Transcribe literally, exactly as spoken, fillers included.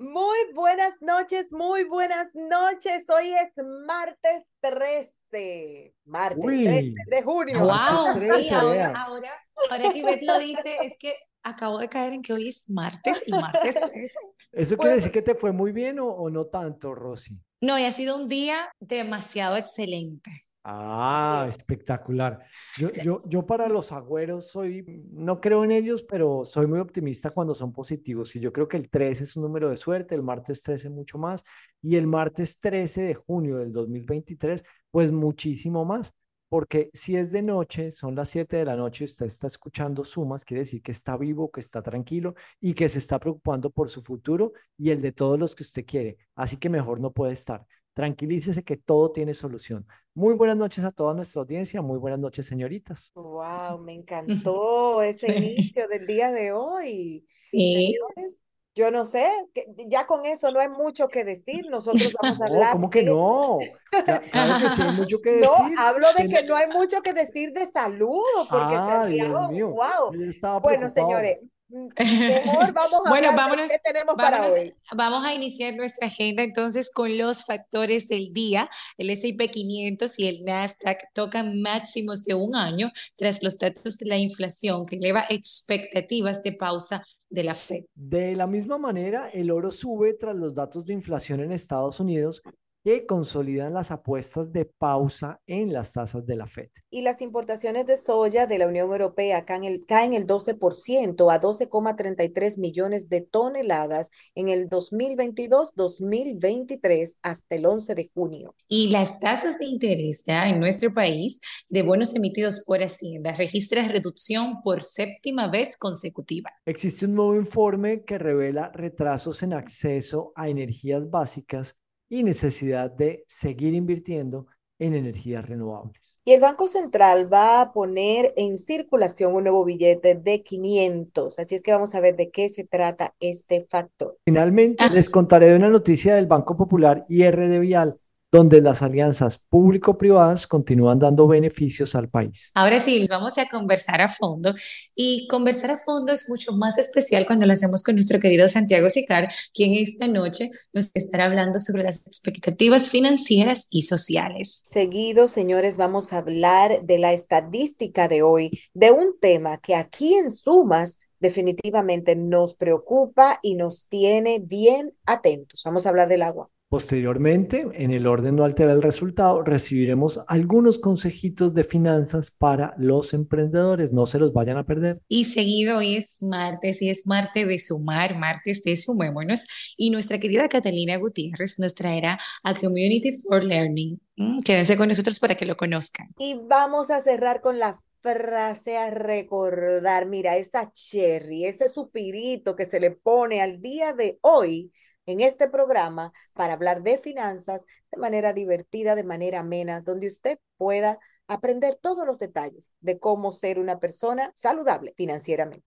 Muy buenas noches, muy buenas noches. Hoy es martes trece, martes trece Uy, de junio. martes Wow, sí, trece, ahora, vea. ahora, ahora que Ivette lo dice, es que acabo de caer en que hoy es martes y martes trece. ¿Eso quiere Pues decir que te fue muy bien o, o no tanto, Rosy? No, y ha sido un día demasiado excelente. Ah, bien. espectacular. Yo, yo, yo para los agüeros soy, no creo en ellos, pero soy muy optimista cuando son positivos. Y yo creo que el trece es un número de suerte, el martes trece mucho más, y el martes trece de junio del dos mil veintitrés, pues muchísimo más. Porque si es de noche, son las siete de la noche, y usted está escuchando sumas, quiere decir que está vivo, que está tranquilo y que se está preocupando por su futuro y el de todos los que usted quiere. Así que mejor no puede estar. Tranquilícese que todo tiene solución. Muy buenas noches a toda nuestra audiencia. Muy buenas noches, señoritas. Wow, me encantó ese inicio del día de hoy. Sí. Señores, yo no sé, que ya con eso no hay mucho que decir. Nosotros vamos a No, hablar ¿cómo que de... no? Cla- claro que sí, hay mucho que No, decir. hablo de que Ten- no hay mucho que decir de salud, porque Ah, Dios Santiago, mío, wow. yo ya estaba Bueno, preocupado. señores, mm, mejor vamos a Bueno, hablar de vámonos, qué tenemos para vámonos, hoy. vamos a iniciar nuestra agenda entonces con los factores del día. El S y P quinientos y el Nasdaq tocan máximos de un año tras los datos de la inflación que eleva expectativas de pausa de la Fed. De la misma manera, el oro sube tras los datos de inflación en Estados Unidos que consolidan las apuestas de pausa en las tasas de la Fed. Y las importaciones de soya de la Unión Europea caen el, caen el doce por ciento a doce coma treinta y tres millones de toneladas en el dos mil veintidós-dos mil veintitrés hasta el once de junio. Y las tasas de interés ya en nuestro país de bonos emitidos por Hacienda registran reducción por séptima vez consecutiva. Existe un nuevo informe que revela retrasos en acceso a energías básicas y necesidad de seguir invirtiendo en energías renovables. Y el Banco Central va a poner en circulación un nuevo billete de quinientos. Así es que vamos a ver de qué se trata este factor. Finalmente, Ah, les contaré de una noticia del Banco Popular y R de Vial, donde las alianzas público-privadas continúan dando beneficios al país. ahora sí, vamos a conversar a fondo y conversar a fondo es mucho más especial cuando lo hacemos con nuestro querido Santiago Sicar, quien esta noche nos estará hablando sobre las expectativas financieras y sociales. Seguido, señores, vamos a hablar de la estadística de hoy, de un tema que aquí en Sumas definitivamente nos preocupa y nos tiene bien atentos. Vamos a hablar del agua. Posteriormente, en el orden no altera el resultado, recibiremos algunos consejitos de finanzas para los emprendedores. No se los vayan a perder. Y seguido hoy es martes y es martes de sumar, martes de sumémonos. Y nuestra querida Catalina Gutiérrez nos traerá a Community for Learning. Mm, quédense con nosotros para que lo conozcan. Y vamos a cerrar con la frase a recordar. Mira, esa cherry, ese suspirito que se le pone al día de hoy en este programa para hablar de finanzas de manera divertida, de manera amena, donde usted pueda aprender todos los detalles de cómo ser una persona saludable financieramente.